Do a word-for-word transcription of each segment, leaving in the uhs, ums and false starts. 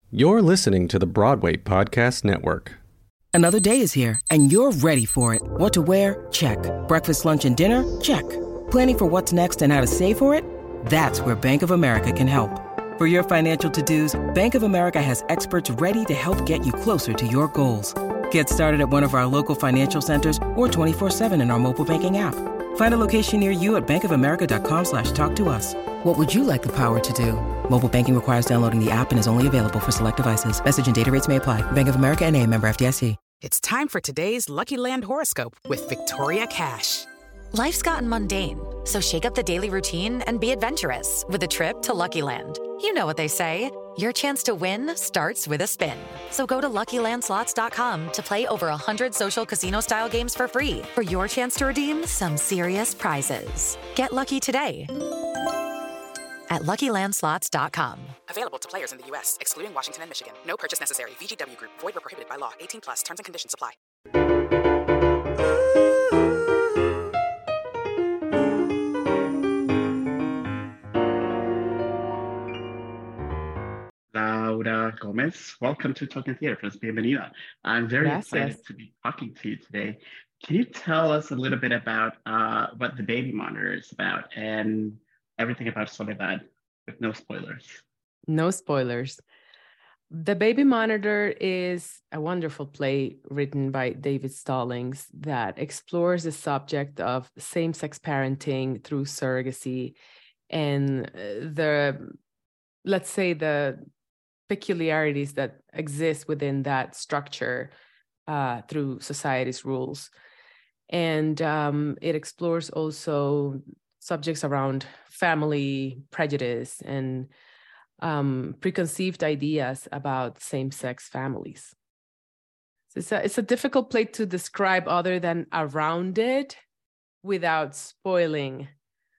You're listening to the Broadway Podcast Network. Another day is here, and you're ready for it. What to wear? Check. Breakfast, lunch, and dinner? Check. Planning for what's next and how to save for it? That's where Bank of America can help. For your financial to-dos, Bank of America has experts ready to help get you closer to your goals. Get started at one of our local financial centers or twenty-four seven in our mobile banking app. Find a location near you at bankofamerica.com slash talk to us. What would you like the power to do? Mobile banking requires downloading the app and is only available for select devices. Message and data rates may apply. Bank of America N A, member F D I C. It's time for today's Lucky Land horoscope with Victoria Cash. Life's gotten mundane, so shake up the daily routine and be adventurous with a trip to Lucky Land. You know what they say, your chance to win starts with a spin. So go to Lucky Land Slots dot com to play over one hundred social casino-style games for free for your chance to redeem some serious prizes. Get lucky today at Lucky Land Slots dot com. Available to players in the U S, excluding Washington and Michigan. No purchase necessary. V G W Group. Void where prohibited by law. eighteen plus. Terms and conditions apply. Laura Gomez, welcome to Talking Theater. Friends, bienvenida. I'm very Gracias. excited to be talking to you today. Can you tell us a little bit about uh, what the Baby Monitor is about and everything about Soledad, with no spoilers? No spoilers. The Baby Monitor is a wonderful play written by David Stallings that explores the subject of same-sex parenting through surrogacy and the, let's say, the peculiarities that exist within that structure uh, through society's rules. And um, it explores also subjects around family prejudice and um, preconceived ideas about same-sex families. So it's a, it's a difficult play to describe other than around it without spoiling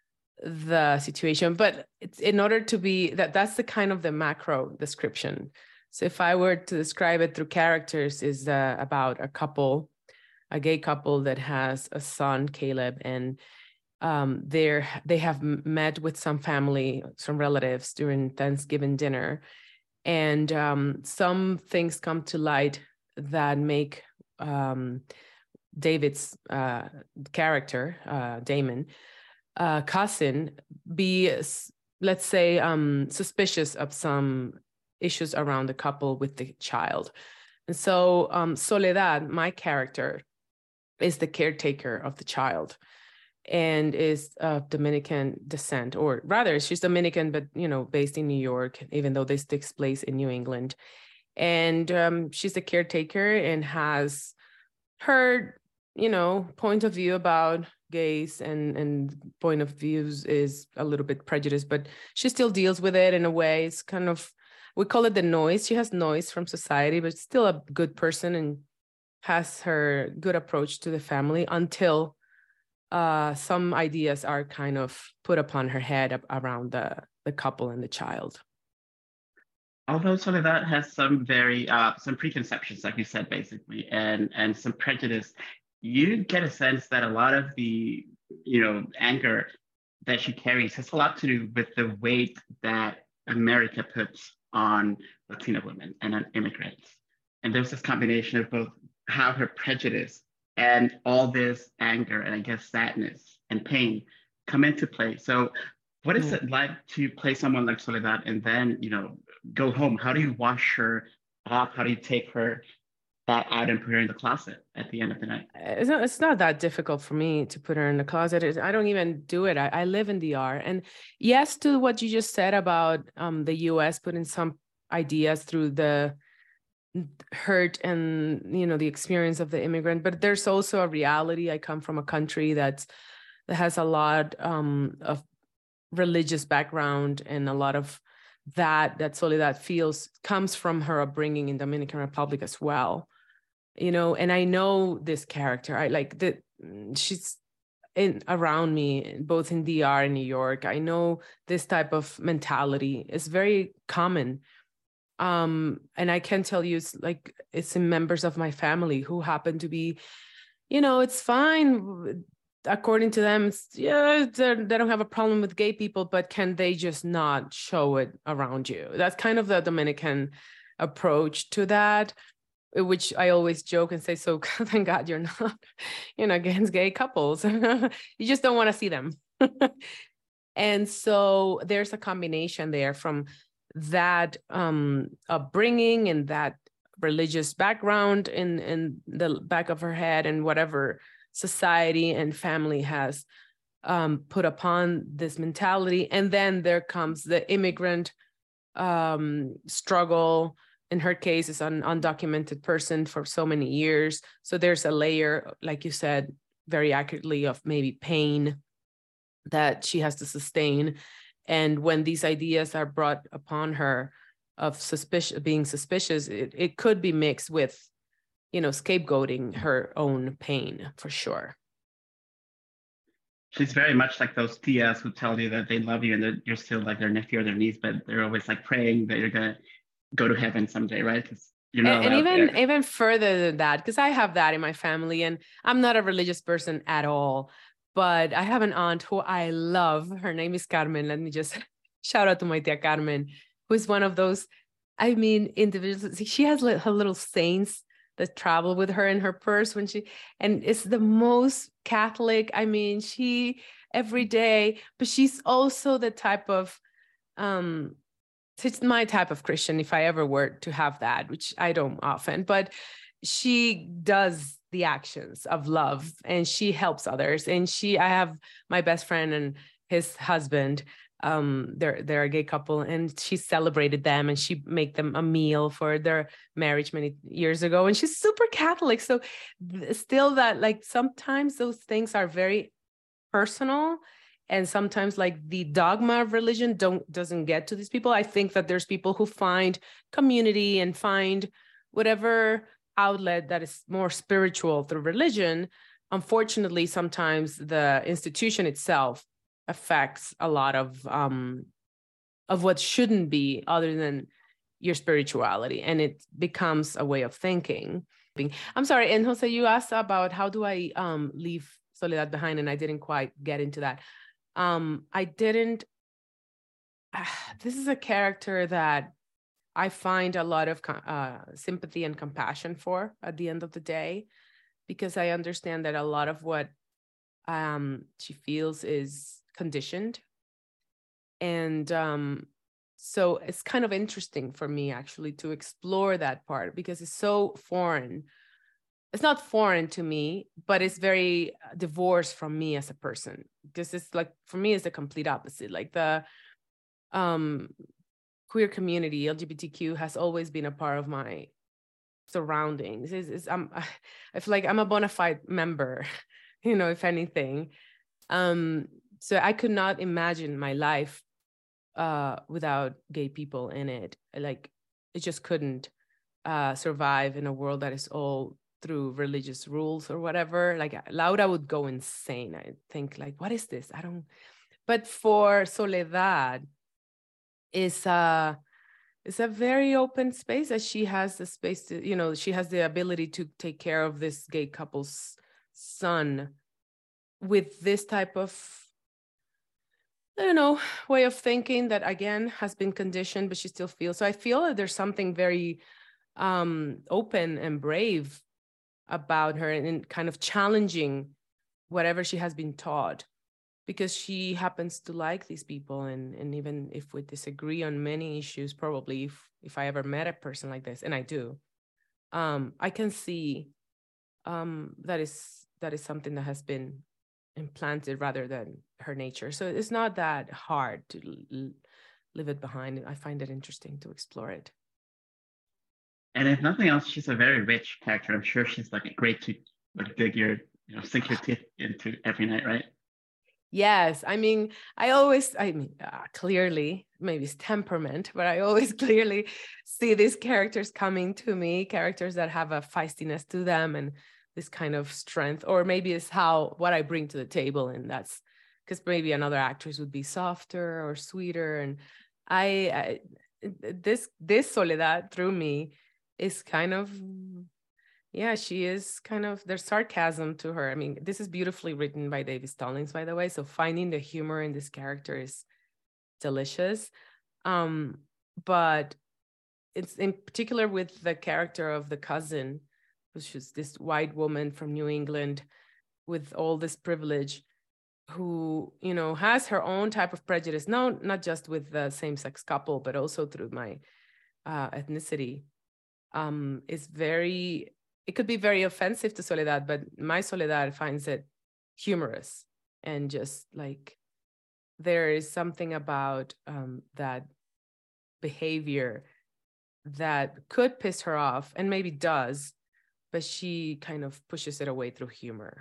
the situation. But it's, in order to be, that that's the kind of the macro description. So if I were to describe it through characters, is uh, about a couple, a gay couple that has a son, Caleb, and Um, they're, they have met with some family, some relatives during Thanksgiving dinner. And um, some things come to light that make um, David's uh, character, uh, Damon, uh, cousin, be, let's say, um, suspicious of some issues around the couple with the child. And so um, Soledad, my character, is the caretaker of the child, and is of Dominican descent, or rather she's Dominican, but, you know, based in New York, even though this takes place in New England. And um, she's a caretaker and has her, you know, point of view about gays, and, and point of views is a little bit prejudiced, but she still deals with it in a way. It's kind of, we call it the noise. She has noise from society, but still a good person and has her good approach to the family until Uh, some ideas are kind of put upon her head around the, the couple and the child. Although Soledad has some very, uh, some preconceptions, like you said, basically, and, and some prejudice, you get a sense that a lot of the, you know, anger that she carries has a lot to do with the weight that America puts on Latina women and on immigrants. And there's this combination of both how her prejudice and all this anger and I guess sadness and pain come into play. So what is it like to play someone like Soledad and then, you know, go home? How do you wash her off? How do you take her that out and put her in the closet at the end of the night? It's not, it's not that difficult for me to put her in the closet. I don't even do it. I, I live in D R. And yes, to what you just said about um, the U S putting some ideas through the hurt and, you know, the experience of the immigrant, but there's also a reality. I come from a country that's that has a lot um, of religious background, and a lot of that that Soledad feels comes from her upbringing in Dominican Republic as well, you know. And I know this character. I like that she's in around me, both in D R and New York. I know this type of mentality is very common. Um, and I can tell you, it's like, it's in members of my family who happen to be, you know, it's fine. According to them, it's, yeah, they don't have a problem with gay people, but can they just not show it around you? That's kind of the Dominican approach to that, which I always joke and say, so thank God you're not, you know, against gay couples. You just don't want to see them. And so there's a combination there from that um, upbringing and that religious background in, in the back of her head, and whatever society and family has um, put upon this mentality. And then there comes the immigrant um, struggle. In her case, is an undocumented person for so many years. So there's a layer, like you said, very accurately, of maybe pain that she has to sustain. And when these ideas are brought upon her of suspicion, being suspicious, it, it could be mixed with, you know, scapegoating her own pain, for sure. She's very much like those tias who tell you that they love you and that you're still like their nephew or their niece, but they're always like praying that you're going to go to heaven someday, right? Because you're not and, and even there. even further than that, because I have that in my family, and I'm not a religious person at all. But I have an aunt who I love. Her name is Carmen. Let me just shout out to my tia Carmen, who is one of those, I mean, individuals. She has her little saints that travel with her in her purse when she, and it's the most Catholic. I mean, she every day, but she's also the type of, um, it's my type of Christian, if I ever were to have that, which I don't often, but she does the actions of love, and she helps others. And she, I have my best friend and his husband, um, they're, they're a gay couple, and she celebrated them, and she made them a meal for their marriage many years ago. And she's super Catholic. So still that, like, sometimes those things are very personal, and sometimes like the dogma of religion don't, doesn't get to these people. I think that there's people who find community and find whatever outlet that is more spiritual through religion. Unfortunately, sometimes the institution itself affects a lot of um, of what shouldn't be other than your spirituality, and it becomes a way of thinking. I'm sorry, and Jose, you asked about how do I um, leave Soledad behind, and I didn't quite get into that. Um, I didn't. Uh, this is a character that I find a lot of uh, sympathy and compassion for at the end of the day, because I understand that a lot of what um, she feels is conditioned. And um, so it's kind of interesting for me actually to explore that part, because it's so foreign. It's not foreign to me, but it's very divorced from me as a person, because it's like, for me, it's the complete opposite. Like the um, queer community, L G B T Q, has always been a part of my surroundings. Is is I'm I feel like I'm a bona fide member, you know, if anything. Um, so I could not imagine my life uh, without gay people in it. Like, it just couldn't uh, survive in a world that is all through religious rules or whatever. Like, Laura would go insane. I think, like, what is this? I don't. But for Soledad, is a it's a very open space, that she has the space to, you know, she has the ability to take care of this gay couple's son with this type of, I don't know, way of thinking that, again, has been conditioned, but she still feels. So I feel that there's something very um, open and brave about her, and kind of challenging whatever she has been taught, because she happens to like these people. And, and even if we disagree on many issues, probably if, if I ever met a person like this, and I do, um, I can see um, that is that is something that has been implanted rather than her nature. So it's not that hard to l- leave it behind. I find it interesting to explore it. And if nothing else, she's a very rich character. I'm sure she's like great to like dig your, you know, sink your teeth into every night, right? Yes. I mean, I always, I mean, uh, clearly, maybe it's temperament, but I always clearly see these characters coming to me, characters that have a feistiness to them and this kind of strength, or maybe it's how, what I bring to the table. And that's because maybe another actress would be softer or sweeter. And I, I this, this Soledad through me is kind of, yeah, she is kind of, there's sarcasm to her. I mean, this is beautifully written by David Stallings, by the way. So finding the humor in this character is delicious. Um, but it's in particular with the character of the cousin, which is this white woman from New England with all this privilege, who, you know, has her own type of prejudice, no, not just with the same-sex couple, but also through my uh, ethnicity, um, is very, it could be very offensive to Soledad, but my Soledad finds it humorous. And just like, there is something about um, that behavior that could piss her off, and maybe does, but she kind of pushes it away through humor.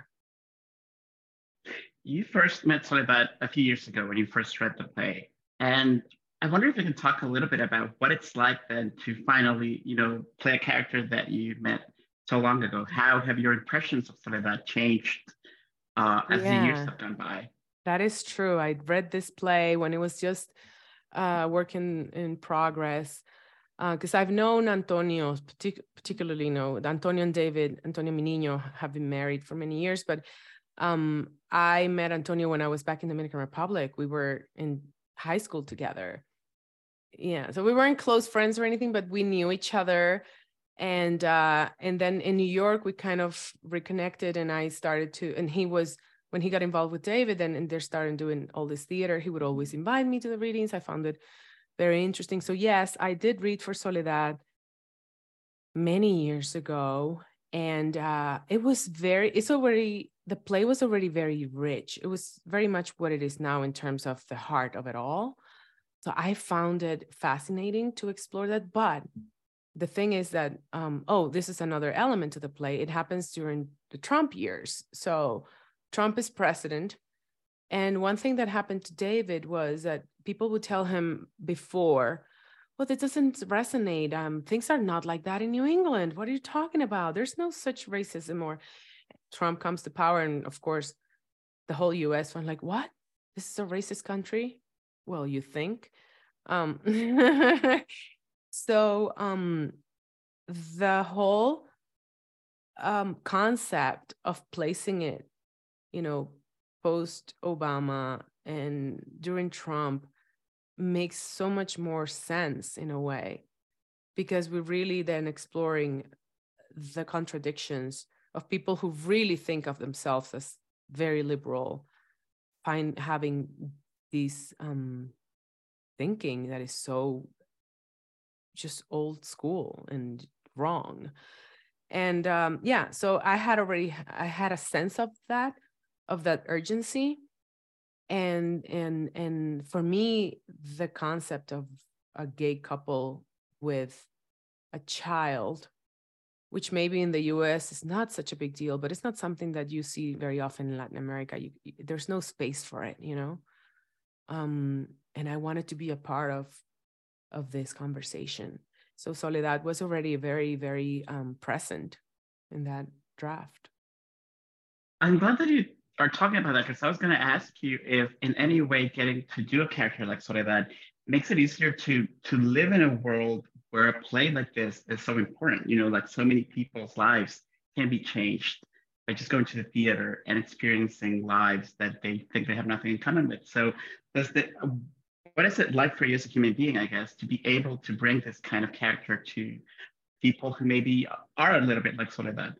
You first met Soledad a few years ago when you first read the play. And I wonder if you can talk a little bit about what it's like then to finally, you know, play a character that you met so long ago. How have your impressions of Soledad changed uh, as Yeah, the years have gone by? That is true. I read this play when it was just uh, work in, in progress. Because uh, I've known Antonio, partic- particularly, you know, Antonio and David, Antonio Minino, have been married for many years, but um, I met Antonio when I was back in the Dominican Republic. We were in high school together. Yeah, so we weren't close friends or anything, but we knew each other. And uh, and then in New York, we kind of reconnected, and I started to, and he was, when he got involved with David and, and they're starting doing all this theater, he would always invite me to the readings. I found it very interesting. So yes, I did read for Soledad many years ago. And uh, it was very, it's already, the play was already very rich. It was very much what it is now in terms of the heart of it all. So I found it fascinating to explore that. But the thing is that, um, oh, this is another element to the play. It happens during the Trump years. So Trump is president. And one thing that happened to David was that people would tell him before, well, this doesn't resonate. Um, things are not like that in New England. What are you talking about? There's no such racism. Or Trump comes to power, and of course, the whole U S went like, what? This is a racist country? Well, you think? Um, so um, the whole um, concept of placing it, you know, post-Obama and during Trump makes so much more sense in a way, because we're really then exploring the contradictions of people who really think of themselves as very liberal, find having these um, thinking that is so just old school and wrong. And um, yeah, so I had already, I had a sense of that, of that urgency. And and and for me, the concept of a gay couple with a child, which maybe in the U S is not such a big deal, but it's not something that you see very often in Latin America. You, there's no space for it, you know. Um, and I wanted to be a part of of this conversation. So Soledad was already very, very um, present in that draft. I'm glad that you are talking about that, because I was going to ask you if in any way getting to do a character like Soledad makes it easier to to live in a world where a play like this is so important. You know, like so many people's lives can be changed by just going to the theater and experiencing lives that they think they have nothing in common with. So does the, what is it like for you as a human being, I guess, to be able to bring this kind of character to people who maybe are a little bit like Soledad?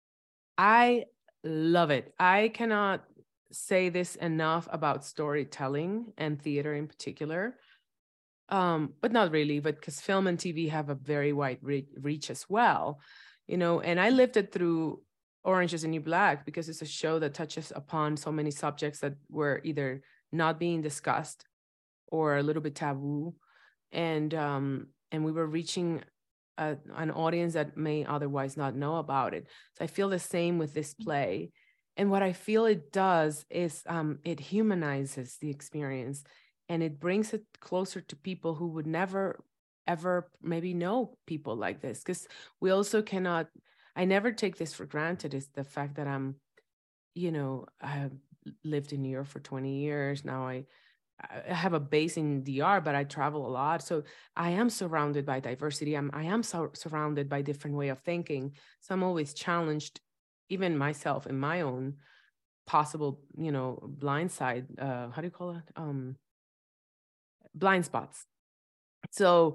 I love it. I cannot say this enough about storytelling and theater in particular, um, but not really, but because film and T V have a very wide re- reach as well, you know, and I lived it through Orange is the New Black, because it's a show that touches upon so many subjects that were either not being discussed or a little bit taboo. And, um, and we were reaching a, an audience that may otherwise not know about it. So I feel the same with this play. And what I feel it does is um, it humanizes the experience, and it brings it closer to people who would never, ever maybe know people like this. Because we also cannot, I never take this for granted, is the fact that I'm, you know, I've lived in New York for twenty years. Now I, I have a base in D R, but I travel a lot. So I am surrounded by diversity. I'm, I am so surrounded by different way of thinking. So I'm always challenged, even myself, in my own possible, you know, blind side, uh, how do you call it? Um, blind spots. So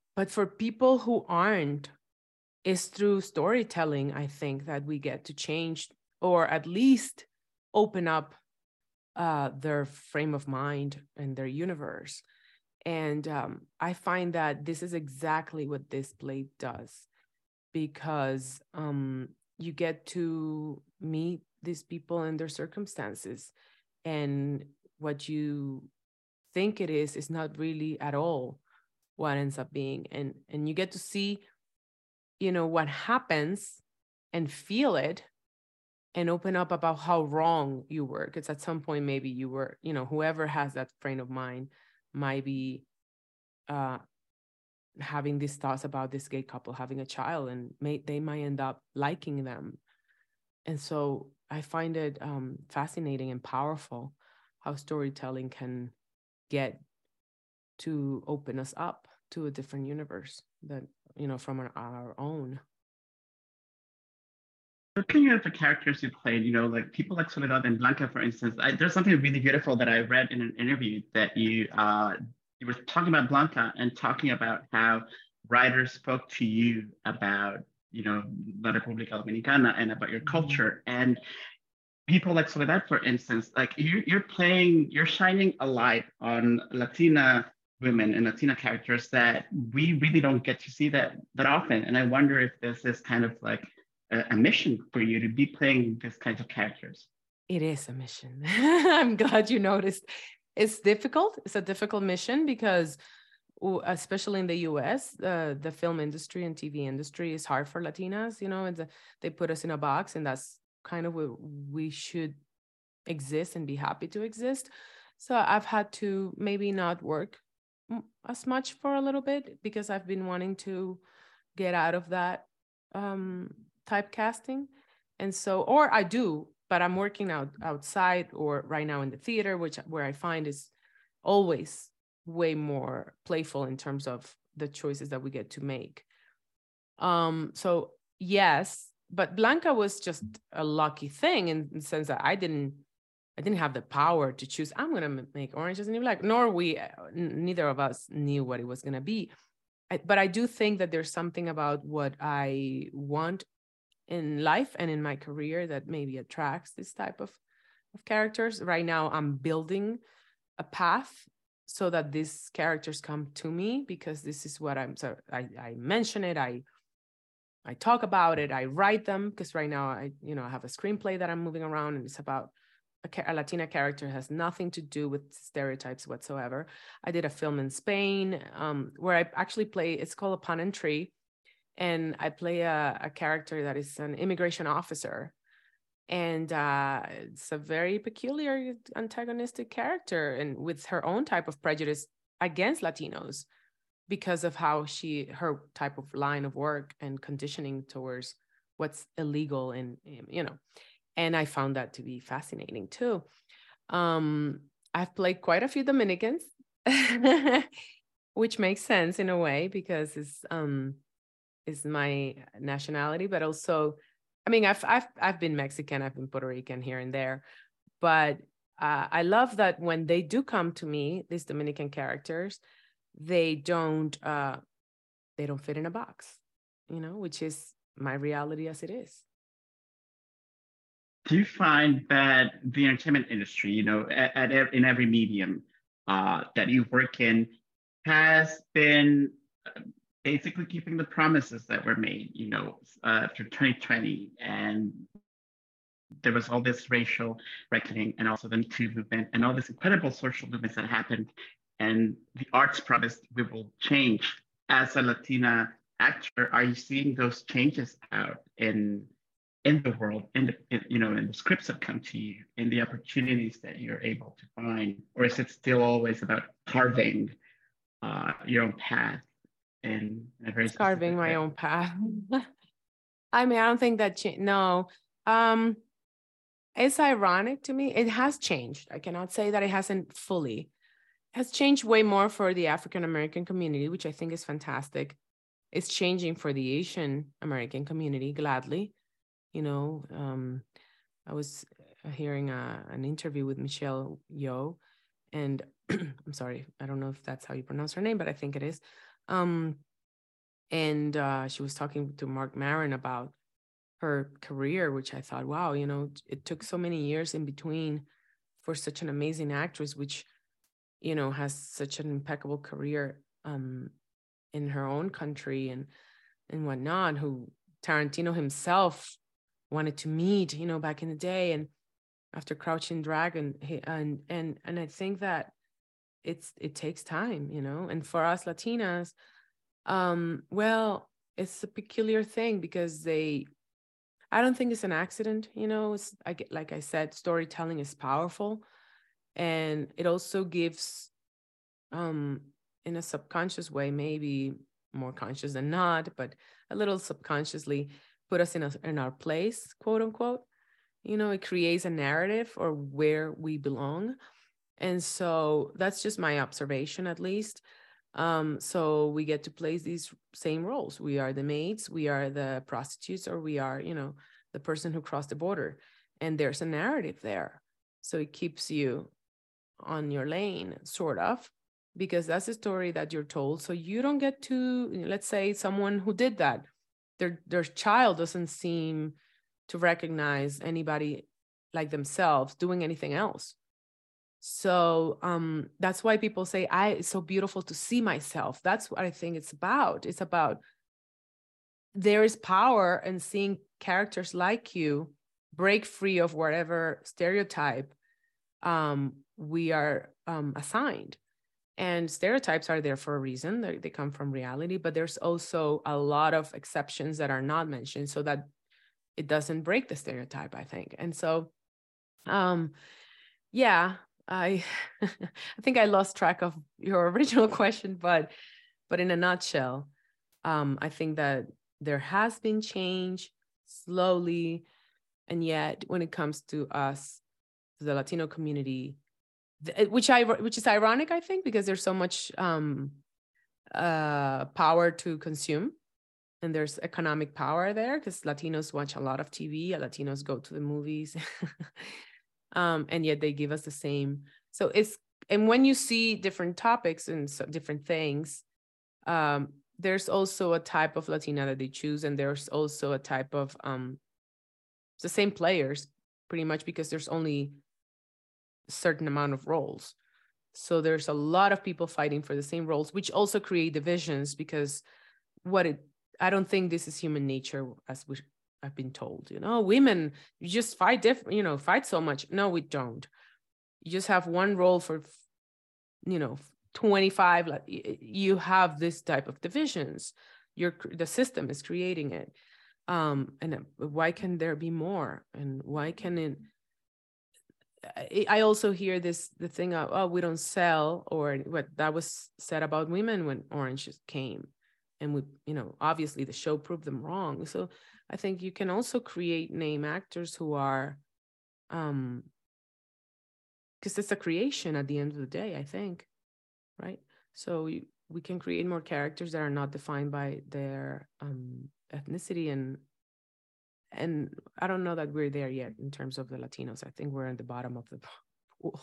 but for people who aren't, it's through storytelling, I think, that we get to change, or at least open up uh, their frame of mind and their universe. And um, I find that this is exactly what this play does, because um, you get to meet these people and their circumstances, and what you think it is is not really at all what ends up being. And and you get to see, you know, what happens and feel it and open up about how wrong you were. Because at some point, maybe you were, you know, whoever has that frame of mind might be uh, having these thoughts about this gay couple having a child, and may, they might end up liking them. And so I find it um, fascinating and powerful how storytelling can get to open us up to a different universe that, you know, from our, our own. Looking at the characters you played, you know, like people like Soledad and Blanca, for instance, I, there's something really beautiful that I read in an interview that you uh, you were talking about Blanca and talking about how writers spoke to you about, you know, La República Dominicana and about your culture. And people like Soledad, for instance, like you're, you're playing, you're shining a light on Latina women and Latina characters that we really don't get to see that that often. And I wonder if this is kind of like a, a mission for you to be playing these kinds of characters. It is a mission. I'm glad you noticed. It's difficult. It's a difficult mission because, especially in the U S, uh, the film industry and T V industry is hard for Latinas. You know, and the, they put us in a box, and that's kind of where we should exist and be happy to exist. So I've had to maybe not work as much for a little bit because I've been wanting to get out of that um, typecasting. And so, or I do, but I'm working out outside or right now in the theater, which where I find is always way more playful in terms of the choices that we get to make. Um, so yes, but Blanca was just a lucky thing in the sense that I didn't, I didn't have the power to choose, I'm going to make Orange Is the New Black, nor we, neither of us knew what it was going to be. I, but I do think that there's something about what I want in life and in my career that maybe attracts this type of, of characters. Right now, I'm building a path so that these characters come to me, because this is what I'm, so I, I mention it, I I talk about it, I write them, because right now I, you know, I have a screenplay that I'm moving around, and it's about a, a Latina character. It has nothing to do with stereotypes whatsoever. I did a film in Spain um, where I actually play, it's called A Pun and Tree, and I play a, a character that is an immigration officer. And uh, it's a very peculiar antagonistic character, and with her own type of prejudice against Latinos, because of how she, her type of line of work and conditioning towards what's illegal and, you know, and I found that to be fascinating too. Um, I've played quite a few Dominicans, which makes sense in a way because it's, um, it's my nationality, but also, I mean, I've, I've, I've been Mexican, I've been Puerto Rican here and there, but uh, I love that when they do come to me, these Dominican characters, they don't uh they don't fit in a box, you know, which is my reality as it is. Do you find that the entertainment industry, you know, at, at in every medium uh that you work in has been basically keeping the promises that were made, you know, uh through twenty twenty, and there was all this racial reckoning and also the Me Too movement and all this incredible social movements that happened. And the arts promised we will change. As a Latina actor, are you seeing those changes out in in the world, in the in, you know, in the scripts that come to you, in the opportunities that you're able to find, or is it still always about carving uh, your own path in a very carving my way? own path? I mean, I don't think that cha- no. Um, it's ironic to me. It has changed. I cannot say that it hasn't fully. Has changed way more for the African American community, which I think is fantastic. It's changing for the Asian American community, gladly. You know, um, I was hearing a, an interview with Michelle Yeoh, and I'm sorry, I don't know if that's how you pronounce her name, but I think it is. Um, And uh, she was talking to Marc Maron about her career, which I thought, wow, you know, it took so many years in between for such an amazing actress, which, you know, has such an impeccable career um, in her own country and and whatnot, who Tarantino himself wanted to meet, you know, back in the day. And after Crouching Dragon, he, and and and I think that it's it takes time, you know. And for us Latinas, um, well, it's a peculiar thing because they, I don't think it's an accident, you know. It's I get, like I said, storytelling is powerful, and it also gives, um, in a subconscious way, maybe more conscious than not, but a little subconsciously, put us in a, in our place, quote unquote. You know, it creates a narrative or where we belong, and so that's just my observation, at least. Um, so we get to play these same roles. We are the maids, we are the prostitutes, or we are, you know, the person who crossed the border. And there's a narrative there. So it keeps you on your lane, sort of, because that's a story that you're told. So you don't get to, let's say someone who did that, their their child doesn't seem to recognize anybody like themselves doing anything else. So um, that's why people say, I, it's so beautiful to see myself. That's what I think it's about. It's about, there is power in seeing characters like you break free of whatever stereotype um, we are um, assigned. And stereotypes are there for a reason. They, they come from reality, but there's also a lot of exceptions that are not mentioned so that it doesn't break the stereotype, I think. And so, um, yeah, I I think I lost track of your original question, but but in a nutshell, um, I think that there has been change slowly, and yet when it comes to us, the Latino community, which I which is ironic, I think, because there's so much um, uh, power to consume, and there's economic power there because Latinos watch a lot of T V, Latinos go to the movies. Um, and yet they give us the same. So it's, and when you see different topics and so different things, um, there's also a type of Latina that they choose. And there's also a type of, um, the same players pretty much, because there's only a certain amount of roles. So there's a lot of people fighting for the same roles, which also create divisions, because what it, I don't think this is human nature as we I've been told, you know, women, you just fight different, you know, fight so much. No, we don't. You just have one role for, you know, twenty-five. Like you have this type of divisions. Your the system is creating it. Um, and why can there be more? And why can it? I also hear this the thing of, oh, we don't sell, or what that was said about women when Orange came, and we, you know, obviously the show proved them wrong. So I think you can also create name actors who are, um, because it's a creation at the end of the day, I think, right? So you, we can create more characters that are not defined by their um, ethnicity, and and I don't know that we're there yet in terms of the Latinos. I think we're at the bottom of the pool.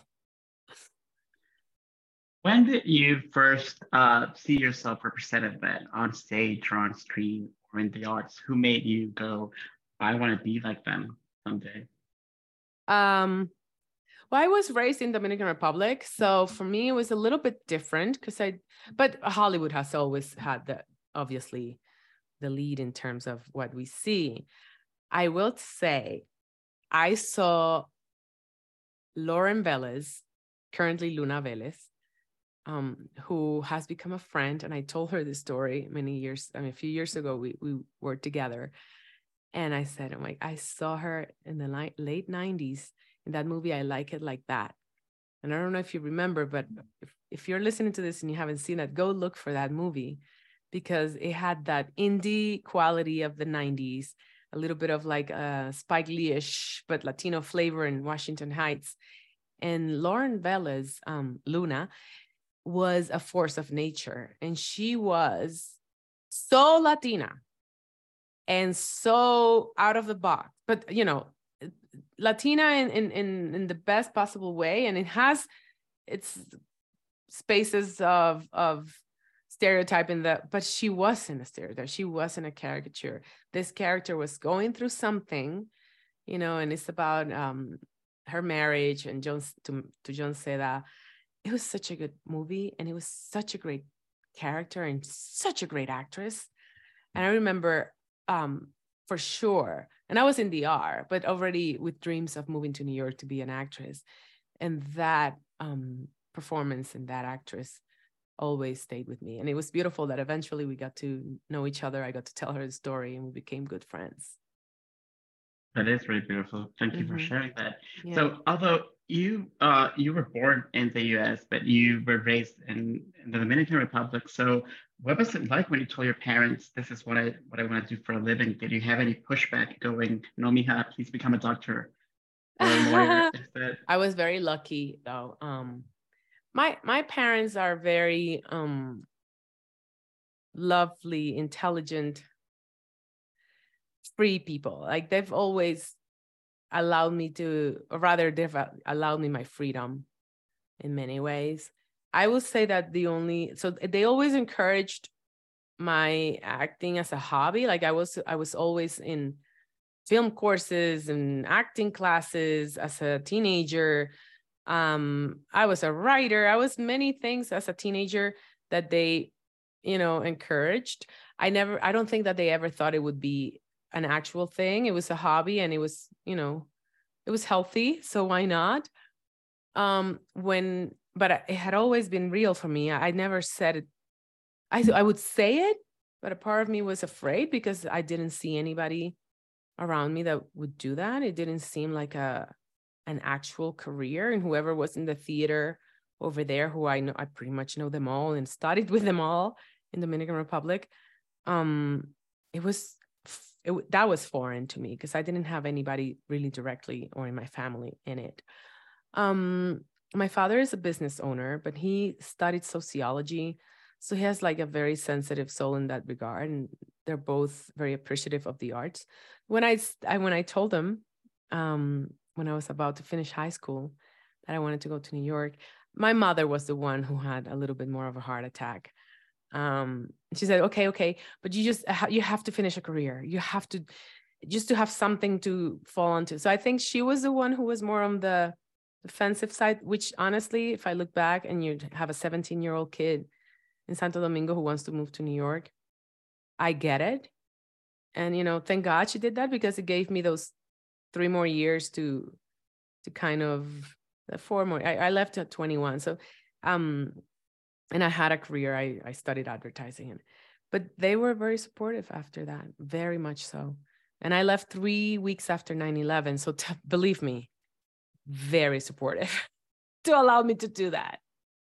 When did you first uh, see yourself represented then on stage or on screen or in the arts? Who made you go, I want to be like them someday? Um, well, I was raised in Dominican Republic, so for me it was a little bit different because I, but Hollywood has always had the, obviously, the lead in terms of what we see. I will say, I saw Lauren Velez, currently Luna Velez, um, who has become a friend, and I told her this story many years, I mean, a few years ago, we we were together, and I said, I'm like, I saw her in the li- late nineties in that movie, I Like It Like That. And I don't know if you remember, but if, if you're listening to this and you haven't seen it, go look for that movie, because it had that indie quality of the nineties, a little bit of like a Spike Lee-ish, but Latino flavor in Washington Heights. And Lauren Velez, um, Luna, was a force of nature. And she was so Latina and so out of the box, but, you know, Latina in, in, in, in the best possible way. And it has its spaces of, of stereotype in the, but she wasn't a stereotype. She wasn't a caricature. This character was going through something, you know, and it's about um, her marriage and John, to, to John Seda. It was such a good movie, and it was such a great character and such a great actress. And I remember um, for sure, and I was in D R, but already with dreams of moving to New York to be an actress. And that um, performance and that actress always stayed with me. And it was beautiful that eventually we got to know each other. I got to tell her the story, and we became good friends. That is really beautiful. Thank you mm-hmm. for sharing that. Yeah. So although you uh, you were born in the U S, but you were raised in, in the Dominican Republic. So what was it like when you told your parents, this is what I what I want to do for a living? Did you have any pushback going, no, mija, please become a doctor or a lawyer instead? I was very lucky though. Um, my my parents are very um, lovely, intelligent, free people. Like they've always allowed me to, or rather they've allowed me my freedom in many ways. I will say that the only, so they always encouraged my acting as a hobby. Like I was, I was always in film courses and acting classes as a teenager. Um, I was a writer. I was many things as a teenager that they, you know, encouraged. I never, I don't think that they ever thought it would be an actual thing. It was a hobby, and it was, you know, it was healthy. So why not? Um, when, but it had always been real for me. I, I never said it. I, I would say it, but a part of me was afraid because I didn't see anybody around me that would do that. It didn't seem like a, an actual career. And whoever was in the theater over there, who I know, I pretty much know them all and studied with them all in the Dominican Republic. Um, it was, It, that was foreign to me because I didn't have anybody really directly or in my family in it. Um, my father is a business owner, but he studied sociology. So he has like a very sensitive soul in that regard. And they're both very appreciative of the arts. When I, I when I told them, um, when I was about to finish high school, that I wanted to go to New York, my mother was the one who had a little bit more of a heart attack. Um, she said, okay, okay, but you just, you have to finish a career. You have to, just to have something to fall onto. So I think she was the one who was more on the defensive side, which honestly, if I look back and you have a seventeen year old kid in Santo Domingo who wants to move to New York, I get it. And, you know, thank God she did that because it gave me those three more years to, to kind of, four more, I, I left at twenty-one. So, um, and I had a career. I, I studied advertising, and, but they were very supportive after that, very much so. And I left three weeks after nine eleven. So t- believe me, very supportive to allow me to do that.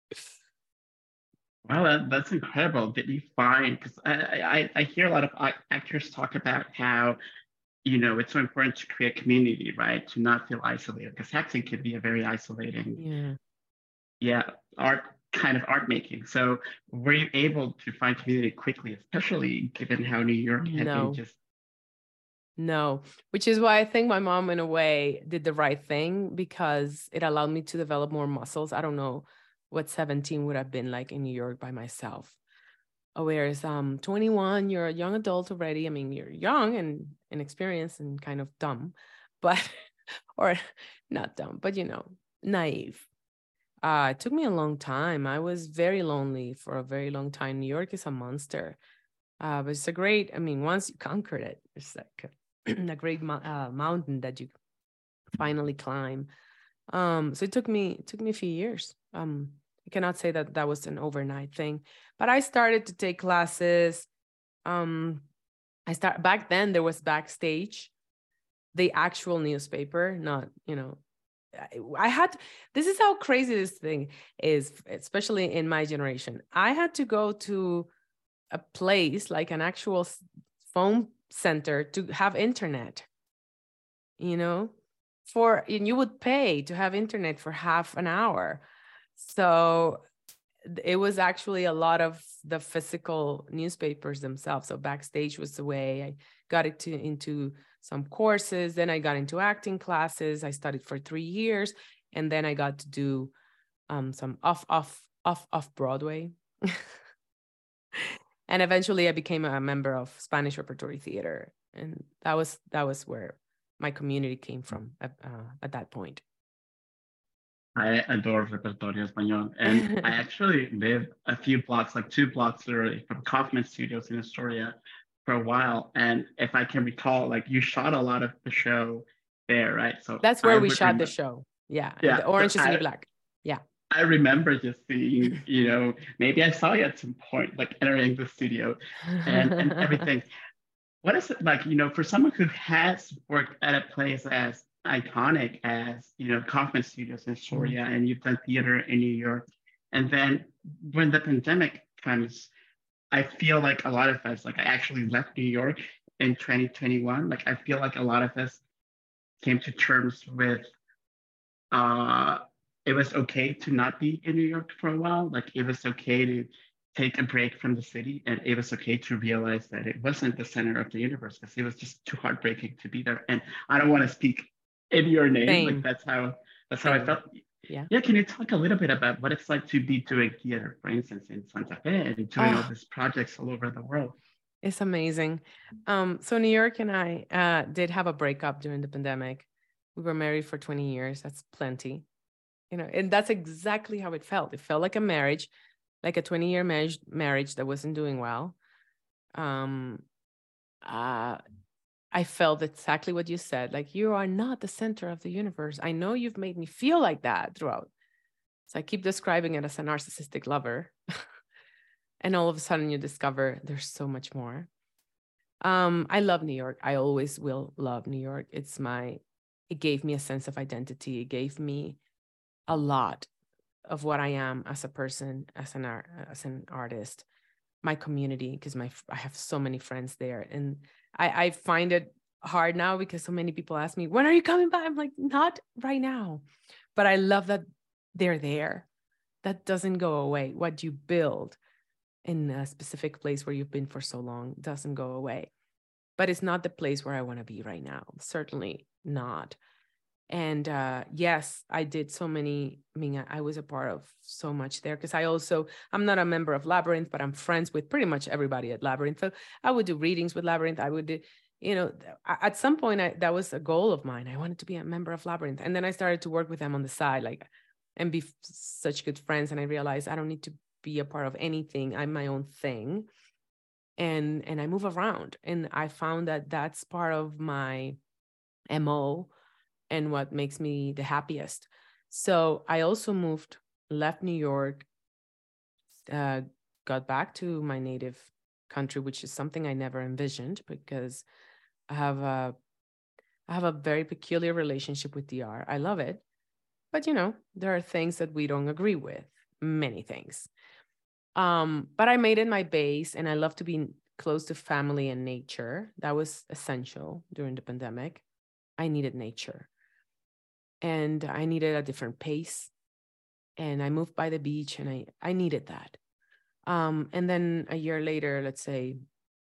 Wow, that, that's incredible. Did you find, because I, I, I hear a lot of actors talk about how, you know, it's so important to create community, right? To not feel isolated, because acting can be a very isolating, yeah, yeah, art kind of art making. So were you able to find community quickly, especially given how New York had no. been just... No, which is why I think my mom in a way did the right thing because it allowed me to develop more muscles. I don't know what seventeen would have been like in New York by myself. Whereas um, twenty-one, you're a young adult already. I mean, you're young and inexperienced and kind of dumb, but, or not dumb, but, you know, naive. Uh, it took me a long time. I was very lonely for a very long time. New York is a monster. Uh, but it's a great, I mean, once you conquered it, it's like a, a great mo- uh, mountain that you finally climb. Um, so it took me, it took me a few years. Um, I cannot say that that was an overnight thing, but I started to take classes. Um, I start back then there was Backstage, the actual newspaper, not, you know, I had, this is how crazy this thing is, especially in my generation. I had to go to a place like an actual phone center to have internet, you know, for, and you would pay to have internet for half an hour. So it was actually a lot of the physical newspapers themselves. So Backstage was the way I got it to, into some courses. Then I got into acting classes. I studied for three years. And then I got to do um, some off, off, off, off Broadway. And eventually I became a member of Spanish Repertory Theater. And that was that was where my community came from at, uh, at that point. I adore Repertorio Español. And I actually lived a few blocks, like two blocks literally from Kaufman Studios in Astoria for a while. And if I can recall, like you shot a lot of the show there, right? So that's where I we would shot remember- the show. Yeah. Yeah, The Orange so is the New I- Black. Yeah. I remember just seeing, you know, maybe I saw you at some point, like entering the studio and, and everything. What is it like, you know, for someone who has worked at a place as iconic as, you know, Kaufman Studios in Astoria, mm-hmm. and you've done theater in New York, and then when the pandemic comes, I feel like a lot of us, like I actually left New York in twenty twenty-one. Like I feel like a lot of us came to terms with, uh, it was okay to not be in New York for a while. Like it was okay to take a break from the city, and it was okay to realize that it wasn't the center of the universe because it was just too heartbreaking to be there. And I don't want to speak in your name. Same. Like that's how that's Same. how I felt. Yeah. Yeah. Can you talk a little bit about what it's like to be doing theater, for instance, in Santa Fe and doing oh. all these projects all over the world? It's amazing. Um, so New York and I uh, did have a breakup during the pandemic. We were married for twenty years. That's plenty, you know, and that's exactly how it felt. It felt like a marriage, like a twenty year marriage, marriage that wasn't doing well. Um, uh, I felt exactly what you said. Like, you are not the center of the universe. I know you've made me feel like that throughout. So I keep describing it as a narcissistic lover. And all of a sudden you discover there's so much more. Um, I love New York. I always will love New York. It's my, it gave me a sense of identity. It gave me a lot of what I am as a person, as an art, as an artist, my community, because my I have so many friends there. And I, I find it hard now because so many people ask me, when are you coming back? I'm like, not right now. But I love that they're there. That doesn't go away. What you build in a specific place where you've been for so long doesn't go away. But it's not the place where I want to be right now. Certainly not. And uh, yes, I did so many, I mean, I, I was a part of so much there because I also, I'm not a member of Labyrinth, but I'm friends with pretty much everybody at Labyrinth. So I would do readings with Labyrinth. I would do, you know, at some point I, that was a goal of mine. I wanted to be a member of Labyrinth. And then I started to work with them on the side, like, and be such good friends. And I realized I don't need to be a part of anything. I'm my own thing. And, and I move around. And I found that that's part of my M O and what makes me the happiest. So I also moved, left New York, uh, got back to my native country, which is something I never envisioned because I have a, I have a very peculiar relationship with D R. I love it. But, you know, there are things that we don't agree with, many things. Um, but I made it my base, and I love to be close to family and nature. That was essential during the pandemic. I needed nature. And I needed a different pace. And I moved by the beach, and I, I needed that. Um, and then a year later, let's say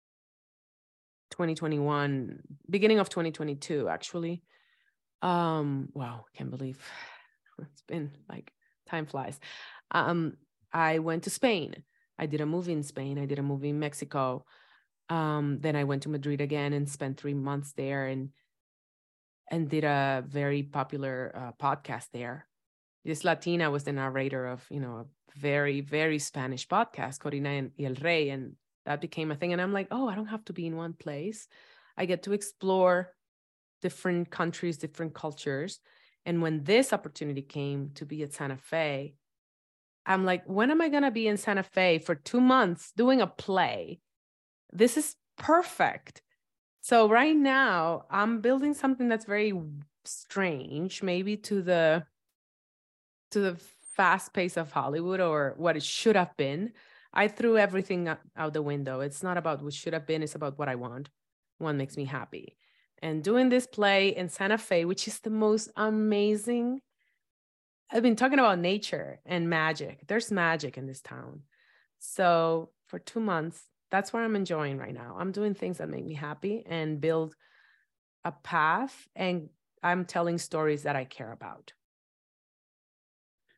twenty twenty-one, beginning of twenty twenty-two, actually. Um, wow, can't believe it's been like time flies. Um, I went to Spain. I did a movie in Spain. I did a movie in Mexico. Um, then I went to Madrid again and spent three months there and and did a very popular uh, podcast there. This Latina was the narrator of, you know, a very, very Spanish podcast, Corina y el Rey, and that became a thing. And I'm like, oh, I don't have to be in one place. I get to explore different countries, different cultures. And when this opportunity came to be at Santa Fe, I'm like, when am I going to be in Santa Fe for two months doing a play? This is perfect. So right now I'm building something that's very strange, maybe to the, to the fast pace of Hollywood or what it should have been. I threw everything out the window. It's not about what should have been. It's about what I want. What makes me happy. And doing this play in Santa Fe, which is the most amazing. I've been talking about nature and magic. There's magic in this town. So for two months, that's what I'm enjoying right now. I'm doing things that make me happy and build a path. And I'm telling stories that I care about.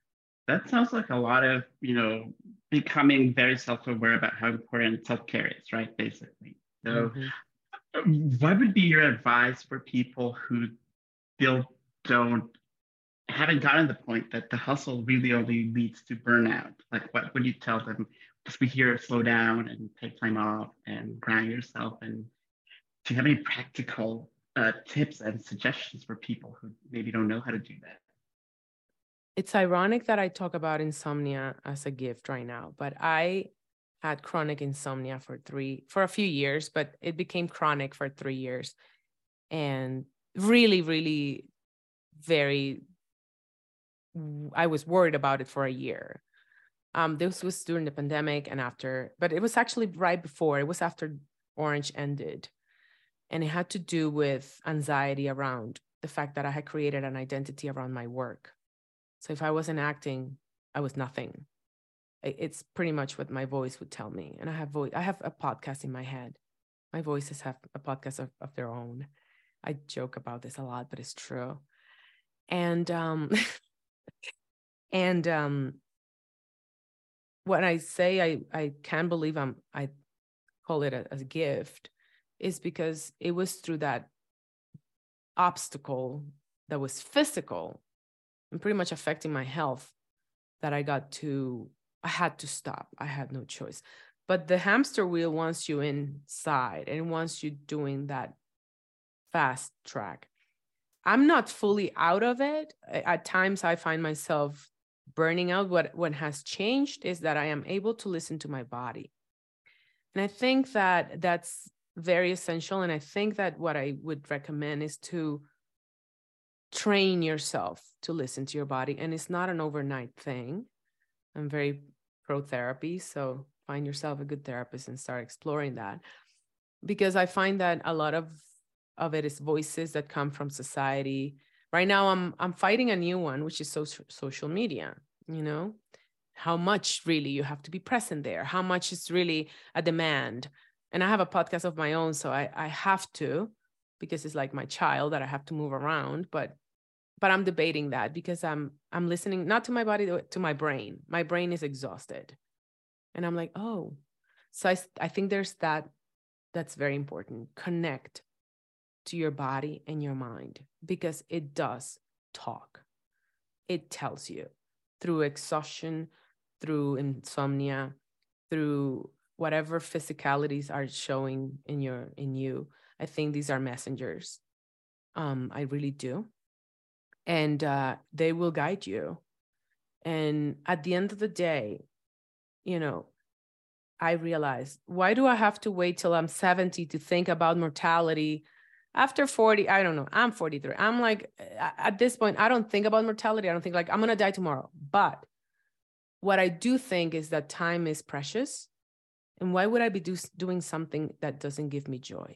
That sounds like a lot of, you know, becoming very self-aware about how important self-care is, right? Basically. So Mm-hmm. what would be your advice for people who still don't, haven't gotten the point that the hustle really only leads to burnout? Like, what would you tell them? Because we hear slow down and take time off and ground yourself. And do you have any practical uh, tips and suggestions for people who maybe don't know how to do that? It's ironic that I talk about insomnia as a gift right now, but I had chronic insomnia for three, for a few years, but it became chronic for three years. And really, really very, I was worried about it for a year. Um, this was during the pandemic and after, but it was actually right before, it was after Orange ended. And it had to do with anxiety around the fact that I had created an identity around my work. So if I wasn't acting, I was nothing. It's pretty much what my voice would tell me. And I have voice, I have a podcast in my head. My voices have a podcast of, of their own. I joke about this a lot, but it's true. And um, and um, when I say I I can't believe I'm I call it a, a gift, is because it was through that obstacle that was physical and pretty much affecting my health that I got to, I had to stop. I had no choice. But the hamster wheel wants you inside and wants you doing that fast track. I'm not fully out of it. At times I find myself burning out. What, what has changed is that I am able to listen to my body. And I think that that's very essential. And I think that what I would recommend is to train yourself to listen to your body. And it's not an overnight thing. I'm very pro therapy. So find yourself a good therapist and start exploring that. Because I find that a lot of, of it is voices that come from society. Right now, I'm I'm fighting a new one, which is social, social media, you know, how much really you have to be present there, how much is really a demand. And I have a podcast of my own, so I, I have to, because it's like my child that I have to move around, but but I'm debating that because I'm I'm listening not to my body, to my brain. My brain is exhausted. And I'm like, oh, so I, I think there's that, that's very important. Connect to your body and your mind because it does talk. It tells you through exhaustion, through insomnia, through whatever physicalities are showing in your in you. I think these are messengers. Um, I really do. And uh, they will guide you. And at the end of the day, you know, I realized, why do I have to wait till I'm seventy to think about mortality? After forty, I don't know, I'm forty-three. I'm like, at this point, I don't think about mortality. I don't think like I'm going to die tomorrow. But what I do think is that time is precious. And why would I be do, doing something that doesn't give me joy?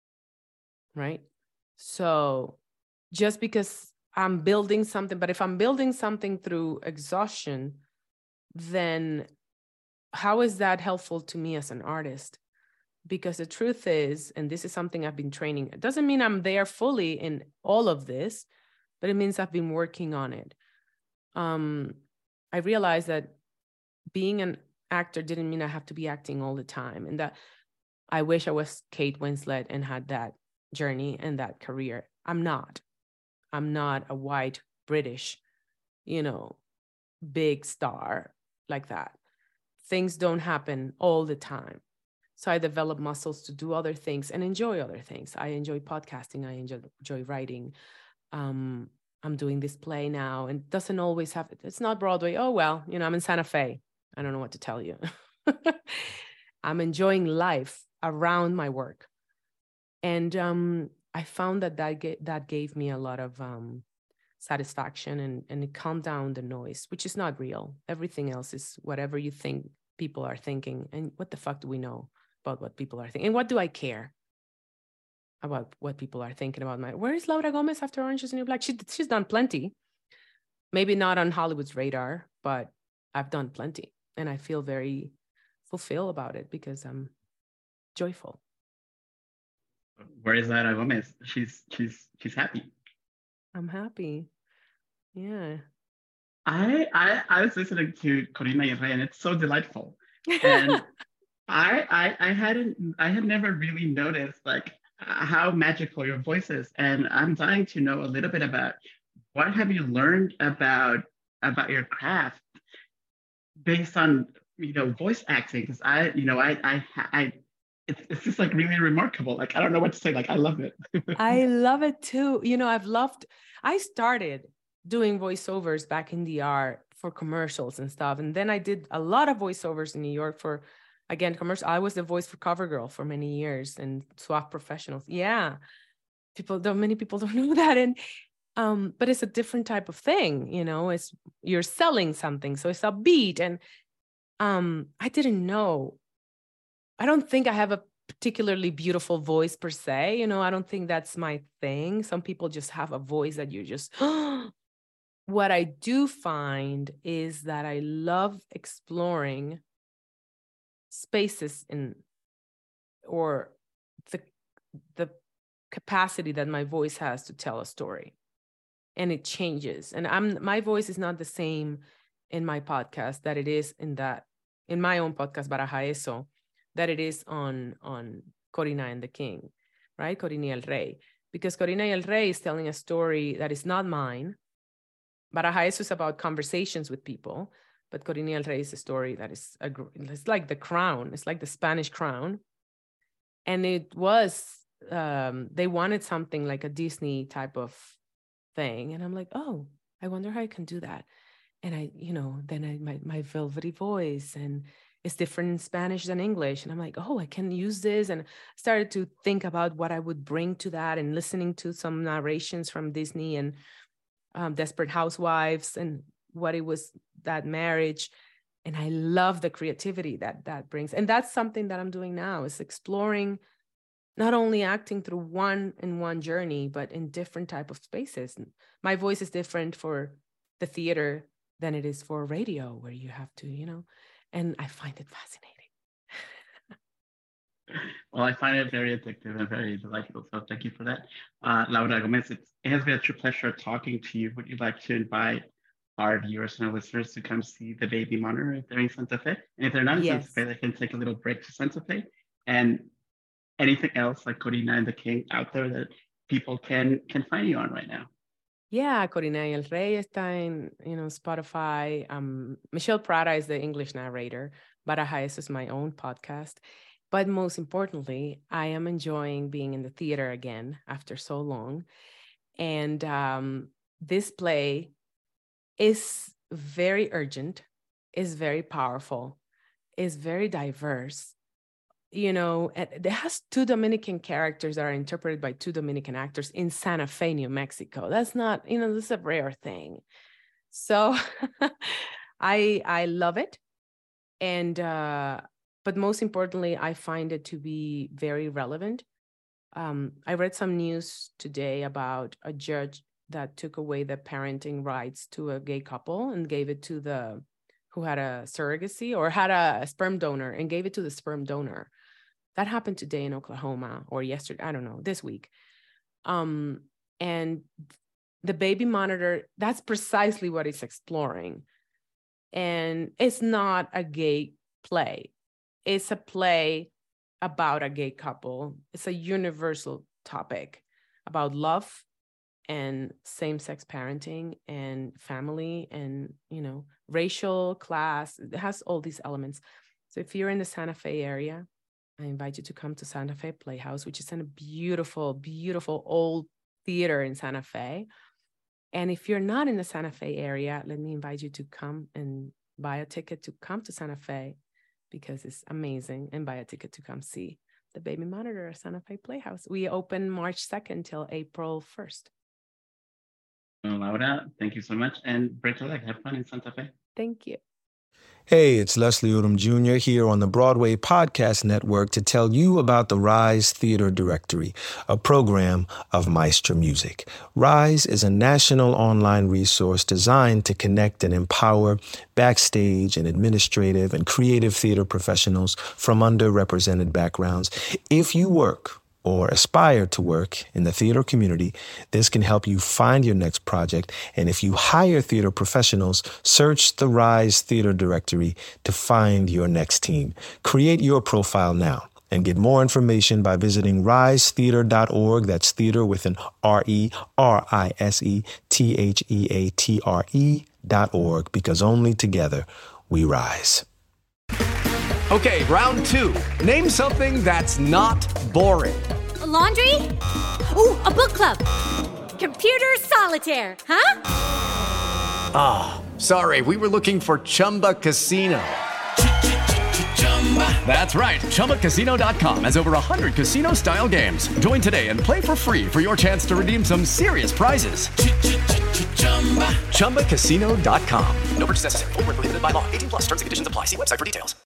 Right? So just because I'm building something, but if I'm building something through exhaustion, then how is that helpful to me as an artist? Because the truth is, and this is something I've been training, it doesn't mean I'm there fully in all of this, but it means I've been working on it. Um, I realized that being an actor didn't mean I have to be acting all the time. And that I wish I was Kate Winslet and had that journey and that career. I'm not. I'm not a white British, you know, big star like that. Things don't happen all the time. So I develop muscles to do other things and enjoy other things. I enjoy podcasting. I enjoy, enjoy writing. Um, I'm doing this play now and doesn't always have, it's not Broadway. Oh, well, you know, I'm in Santa Fe. I don't know what to tell you. I'm enjoying life around my work. And um, I found that that, ga- that gave me a lot of um, satisfaction and, and it calmed down the noise, which is not real. Everything else is whatever you think people are thinking. And what the fuck do we know about what people are thinking? And what do I care about what people are thinking about my, where is Laura Gomez after Orange is the New Black? She, she's done plenty. Maybe not on Hollywood's radar, but I've done plenty. And I feel very fulfilled about it because I'm joyful. Where is Laura Gomez? She's she's she's happy. I'm happy. Yeah. I, I I was listening to Corina y Rey, and it's so delightful. And I, I I hadn't I had never really noticed like how magical your voice is, and I'm dying to know a little bit about what have you learned about about your craft based on you know voice acting, because I you know I I I it's it's just like really remarkable. Like I don't know what to say. Like I love it. I love it too. You know, I've loved. I started doing voiceovers back in D R for commercials and stuff, and then I did a lot of voiceovers in New York for, again, commercial. I was the voice for CoverGirl for many years and Suave Professionals. Yeah, people don't. Many people don't know that, and um, but it's a different type of thing. You know, it's you're selling something, so it's a beat, and um, I didn't know. I don't think I have a particularly beautiful voice per se. You know, I don't think that's my thing. Some people just have a voice that you just. What I do find is that I love exploring spaces in or the the capacity that my voice has to tell a story, and it changes. And I'm my voice is not the same in my podcast that it is in that in my own podcast Baraja Eso, that it is on on Corina and the King, right? Corina y el Rey, because Corina y el Rey is telling a story that is not mine. Baraja Eso is about conversations with people, but Corina y el Rey is a story that is, a, it's like the crown. It's like the Spanish crown. And it was, um, they wanted something like a Disney type of thing. And I'm like, oh, I wonder how I can do that. And I, you know, then I, my, my velvety voice, and it's different in Spanish than English. And I'm like, oh, I can use this. And I started to think about what I would bring to that, and listening to some narrations from Disney and Um, Desperate Housewives and what it was, that marriage. And I love the creativity that that brings. And that's something that I'm doing now, is exploring not only acting through one in one journey, but in different type of spaces. My voice is different for the theater than it is for radio, where you have to, you know, and I find it fascinating. Well, I find it very addictive and very delightful. So thank you for that. Uh, Laura Gomez, it's, it has been a true pleasure talking to you. Would you like to invite our viewers and our listeners to come see the Baby Monitor if they're in Santa Fe? And if they're not in yes. Santa Fe, they can take a little break to Santa Fe. And anything else like Corina and the King out there that people can can find you on right now? Yeah, Corina y el Rey está en, you know, Spotify. Um, Michelle Prada is the English narrator. Baraja Eso is my own podcast. But most importantly, I am enjoying being in the theater again after so long. And um, this play is very urgent, is very powerful, is very diverse. You know, it has two Dominican characters that are interpreted by two Dominican actors in Santa Fe, New Mexico. That's not, you know, this is a rare thing. So I I love it. And uh But most importantly, I find it to be very relevant. Um, I read some news today about a judge that took away the parenting rights to a gay couple and gave it to the, who had a surrogacy or had a sperm donor, and gave it to the sperm donor. That happened today in Oklahoma, or yesterday, I don't know, this week. Um, and the Baby Monitor, that's precisely what it's exploring. And it's not a gay play. It's a play about a gay couple. It's a universal topic about love and same-sex parenting and family and, you know, racial, class. It has all these elements. So if you're in the Santa Fe area, I invite you to come to Santa Fe Playhouse, which is in a beautiful, beautiful old theater in Santa Fe. And if you're not in the Santa Fe area, let me invite you to come and buy a ticket to come to Santa Fe, because it's amazing, and buy a ticket to come see the Baby Monitor at Santa Fe Playhouse. We open March second till April first. Well, Laura, thank you so much. And break your leg. Have fun in Santa Fe. Thank you. Hey, it's Leslie Odom Junior here on the Broadway Podcast Network to tell you about the Rise Theater Directory, a program of Maestro Music. Rise is a national online resource designed to connect and empower backstage and administrative and creative theater professionals from underrepresented backgrounds. If you work or aspire to work in the theater community, this can help you find your next project. And if you hire theater professionals, search the Rise Theater Directory to find your next team. Create your profile now and get more information by visiting rise theater dot org. That's theater with an R E R I S E T H E A T R E dot org, because only together we rise. Okay, round two. Name something that's not boring. A laundry? Ooh, a book club. Computer solitaire, huh? Ah, oh, sorry, we were looking for Chumba Casino. That's right, Chumba Casino dot com has over one hundred casino-style games. Join today and play for free for your chance to redeem some serious prizes. Chumba Casino dot com. No purchase necessary. Void where prohibited by law. eighteen plus terms and conditions apply. See website for details.